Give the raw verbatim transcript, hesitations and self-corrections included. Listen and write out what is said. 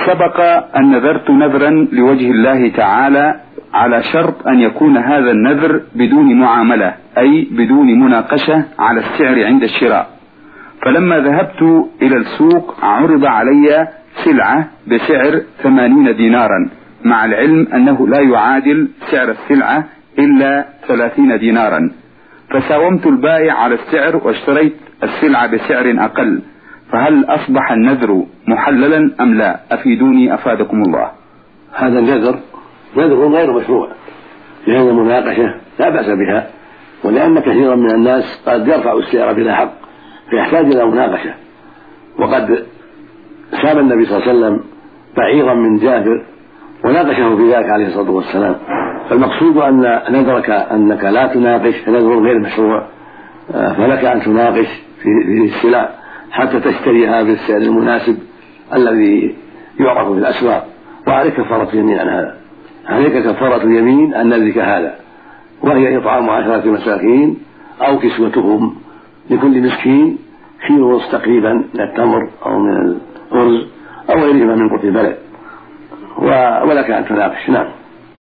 سبق أن نذرت نذرا لوجه الله تعالى على شرط أن يكون هذا النذر بدون معاملة، أي بدون مناقشة على السعر عند الشراء. فلما ذهبت إلى السوق عرض علي سلعة بسعر ثمانين دينارا، مع العلم أنه لا يعادل سعر السلعة إلا ثلاثين دينارا، فساومت البائع على السعر واشتريت السلعة بسعر أقل، فهل أصبح النذر محللا أم لا؟ أفيدوني أفادكم الله. هذا النذر نذر غير مشروع، لأن المناقشة لا بأس بها، ولأن كثيرا من الناس قد يرفع السعر بلا حق فيحتاج إلى مناقشة. وقد ساب النبي صلى الله عليه وسلم بعيرا من جابر وناقشه في ذلك عليه الصلاة والسلام. فالمقصود أن نذرك أنك لا تناقش نذر غير مشروع، فلك أن تناقش في السلع حتى تشتريها بالسعر المناسب الذي يعرف في الأسواق. وعليك كفارة يمين عن هذا، عليك كفارة اليمين عن نذرك هذا، وهي إطعام عشرة مساكين أو كسوتهم لكل مسكين كيلو ونصف تقريبا من التمر أو من الأرز أو غيرهما من قوت البلد، ولك أن تناقش. نعم.